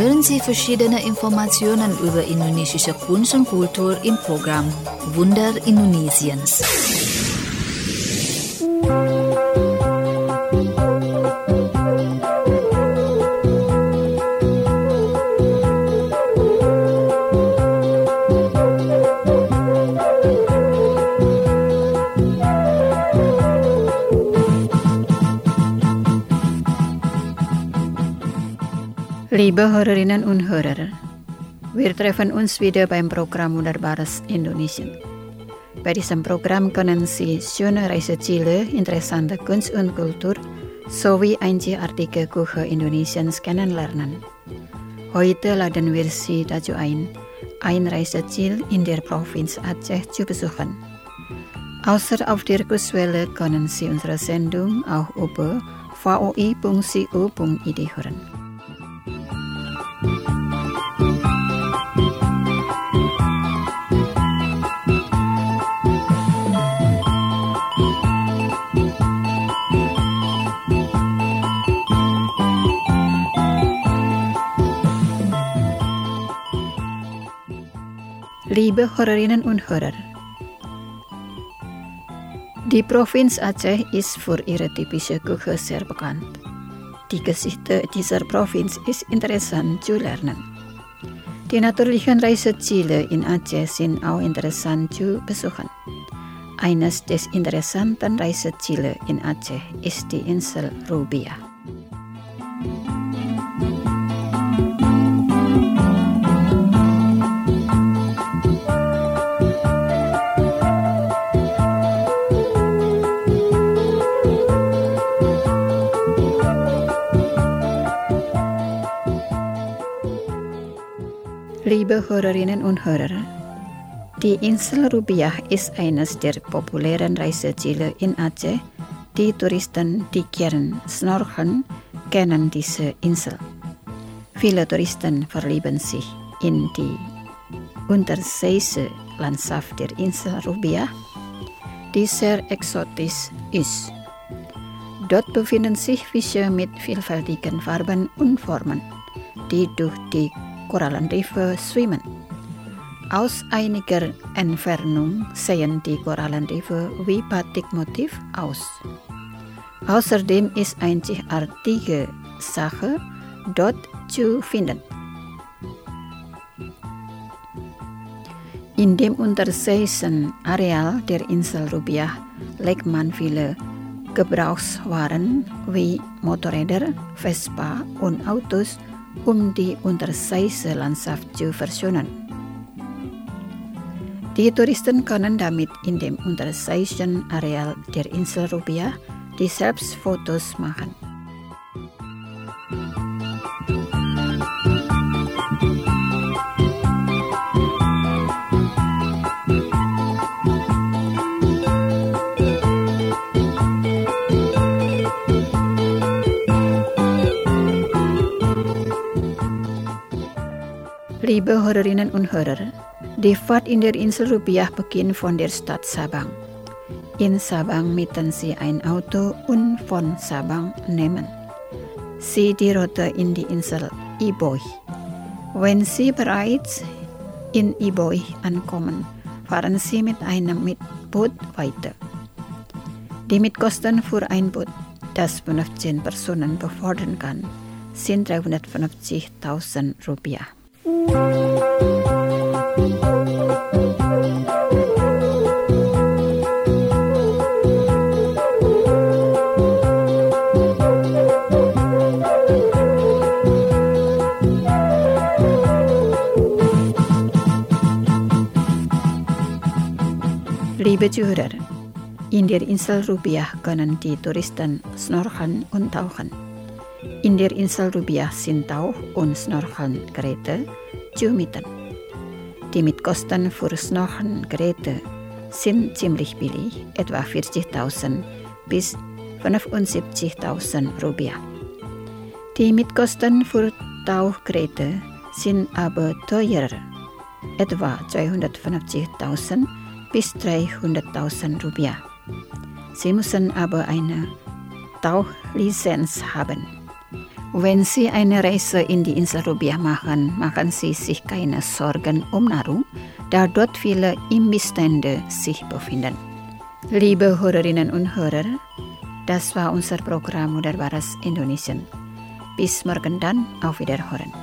hören Sie verschiedene Informationen über indonesische Kunst und Kultur im Programm Wunder Indonesiens. Liebe Hörerinnen und Hörer, wir treffen uns wieder beim Programm Wunderbares Indonesien. Bei diesem Programm können Sie schöne Reiseziele, interessante Kunst und Kultur sowie einzigartige Küche Indonesiens kennenlernen. Heute laden wir Sie dazu ein Reiseziel in der Provinz Aceh zu besuchen. Außer auf der Kurzwelle können Sie unsere Sendung auch über voi.co.id hören. Liebe Hörerinnen und Hörer, die Provinz Aceh ist für ihre typische Küche sehr bekannt. Die Geschichte dieser Provinz ist interessant zu lernen. Die natürlichen Reiseziele in Aceh sind auch interessant zu besuchen. Eines der interessanten Reiseziele in Aceh ist die Insel Rubiah. Liebe Hörerinnen und Hörer, die Insel Rubiah ist eines der populären Reiseziele in Aceh. Die Touristen, die gern schnorcheln, kennen diese Insel. Viele Touristen verlieben sich in die unterseeische Landschaft der Insel Rubiah, die sehr exotisch ist. Dort befinden sich Fische mit vielfältigen Farben und Formen, die durch die Korallenriffe schwimmen. Aus einiger Entfernung sehen die Korallenriffe wie Batikmotiv aus. Außerdem ist einzigartige Sache dort zu finden. In dem unterseeischen Areal der Insel Rubiah legt man viele Gebrauchswaren wie Motorräder, Vespa und Autos, die unterseeische Landschaft zu verschönern. Die Touristen können damit in dem unterseeischen Areal der Insel Rubiah die Selbstfotos machen. Liebe Hörerinnen und Hörer, die Fahrt in der Insel Rubiah beginnt von der Stadt Sabang. In Sabang mieten Sie ein Auto und von Sabang nehmen Sie die Route in die Insel Iboy. Wenn Sie bereits in Iboy ankommen, fahren Sie mit einem Mietboot weiter. Die Mietkosten für ein Boot, das 15 Personen befördern kann, sind 350.000 Rupiah. Liebe Zuhörer, in der Insel Rubiah können die Touristen schnorcheln und tauchen. In der Insel Rubiah sind Tauch- und Schnorchelgeräte zu mieten. Die Mietkosten für Schnorchelgeräte sind ziemlich billig, etwa 40.000 bis 75.000 Rupiah. Die Mietkosten für Tauchgeräte sind aber teurer, etwa 250.000 bis 300.000 Rupiah. Sie müssen aber eine Tauchlizenz haben. Wenn Sie eine Reise in die Insel Rubiah machen, machen Sie sich keine Sorgen um Nahrung, da dort viele Imbissstände sich befinden. Liebe Hörerinnen und Hörer, das war unser Programm Wunderbares Indonesien. Bis morgen dann, auf Wiederhören.